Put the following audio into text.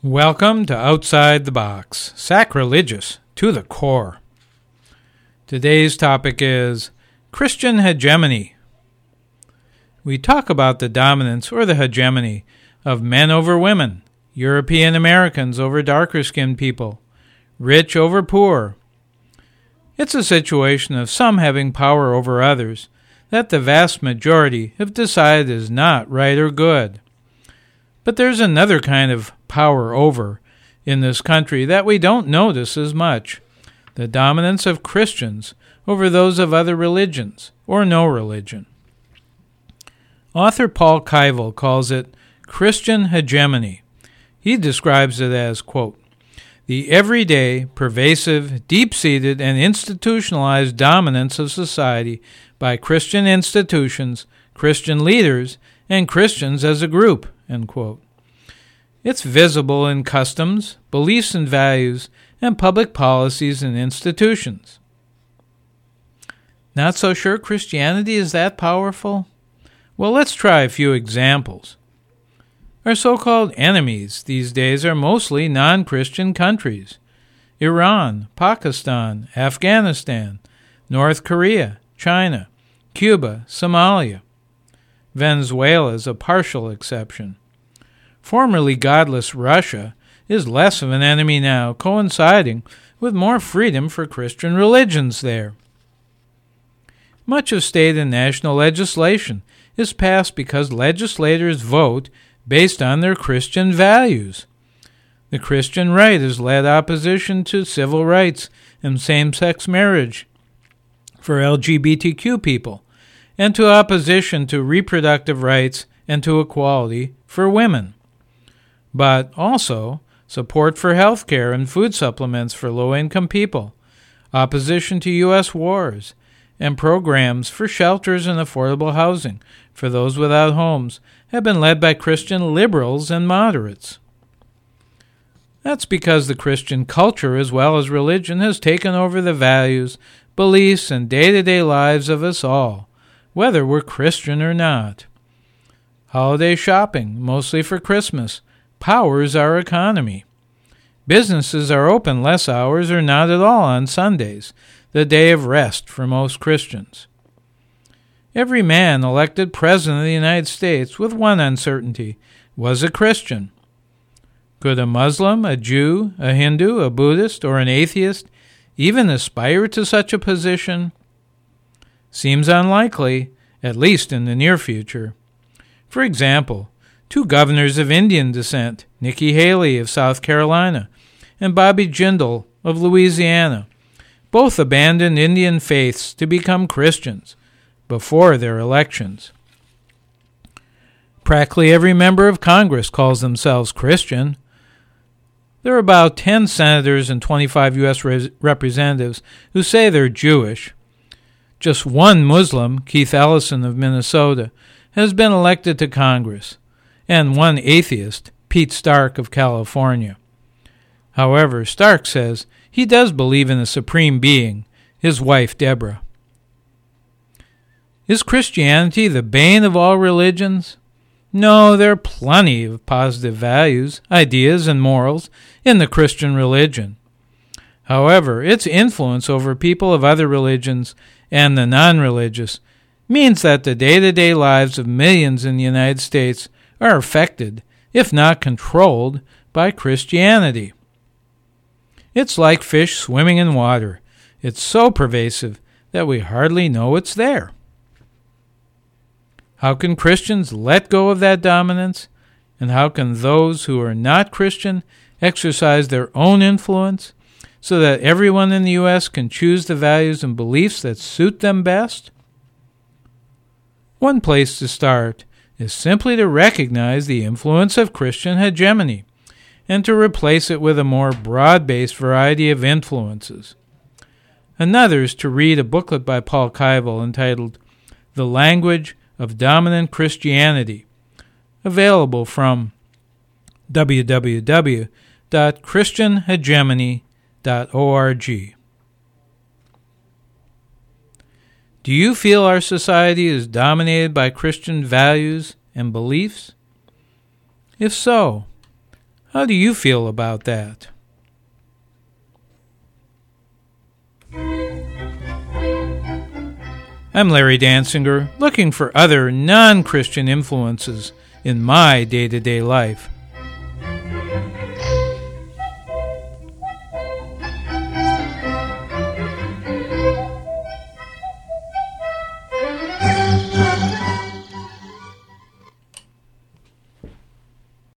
Welcome to Outside the Box, sacrilegious to the core. Today's topic is Christian hegemony. We talk about the dominance or the hegemony of men over women, European Americans over darker-skinned people, rich over poor. It's a situation of some having power over others that the vast majority have decided is not right or good. But there's another kind of power over in this country that we don't notice as much, the dominance of Christians over those of other religions or no religion. Author Paul Keivel calls it Christian hegemony. He describes it as, quote, the everyday, pervasive, deep-seated, and institutionalized dominance of society by Christian institutions, Christian leaders, and Christians as a group, end quote. It's visible in customs, beliefs and values, and public policies and institutions. Not so sure Christianity is that powerful? Well, let's try a few examples. Our so-called enemies these days are mostly non-Christian countries. Iran, Pakistan, Afghanistan, North Korea, China, Cuba, Somalia. Venezuela is a partial exception. Formerly godless Russia is less of an enemy now, coinciding with more freedom for Christian religions there. Much of state and national legislation is passed because legislators vote based on their Christian values. The Christian right has led opposition to civil rights and same-sex marriage for LGBTQ people, and to opposition to reproductive rights and to equality for women. But also support for health care and food supplements for low-income people, opposition to U.S. wars, and programs for shelters and affordable housing for those without homes have been led by Christian liberals and moderates. That's because the Christian culture as well as religion has taken over the values, beliefs, and day-to-day lives of us all, whether we're Christian or not. Holiday shopping, mostly for Christmas, powers our economy. Businesses are open less hours or not at all on Sundays, the day of rest for most Christians. Every man elected president of the United States, with one uncertainty, was a Christian. Could a Muslim, a Jew, a Hindu, a Buddhist, or an atheist even aspire to such a position? Seems unlikely, at least in the near future. For example, 2 governors of Indian descent, Nikki Haley of South Carolina and Bobby Jindal of Louisiana, both abandoned Indian faiths to become Christians before their elections. Practically every member of Congress calls themselves Christian. There are about 10 senators and 25 U.S. representatives who say they're Jewish. Just one Muslim, Keith Ellison of Minnesota, has been elected to Congress, and one atheist, Pete Stark of California. However, Stark says he does believe in a supreme being, his wife Deborah. Is Christianity the bane of all religions? No, there are plenty of positive values, ideas, and morals in the Christian religion. However, its influence over people of other religions and the non-religious means that the day-to-day lives of millions in the United States are affected, if not controlled, by Christianity. It's like fish swimming in water. It's so pervasive that we hardly know it's there. How can Christians let go of that dominance? And how can those who are not Christian exercise their own influence so that everyone in the U.S. can choose the values and beliefs that suit them best? One place to start is simply to recognize the influence of Christian hegemony and to replace it with a more broad-based variety of influences. Another is to read a booklet by Paul Keivel entitled The Language of Dominant Christianity, available from www.christianhegemony.org. Do you feel our society is dominated by Christian values and beliefs? If so, How do you feel about that? I'm Larry Dansinger, looking for other non-Christian influences in my day-to-day life.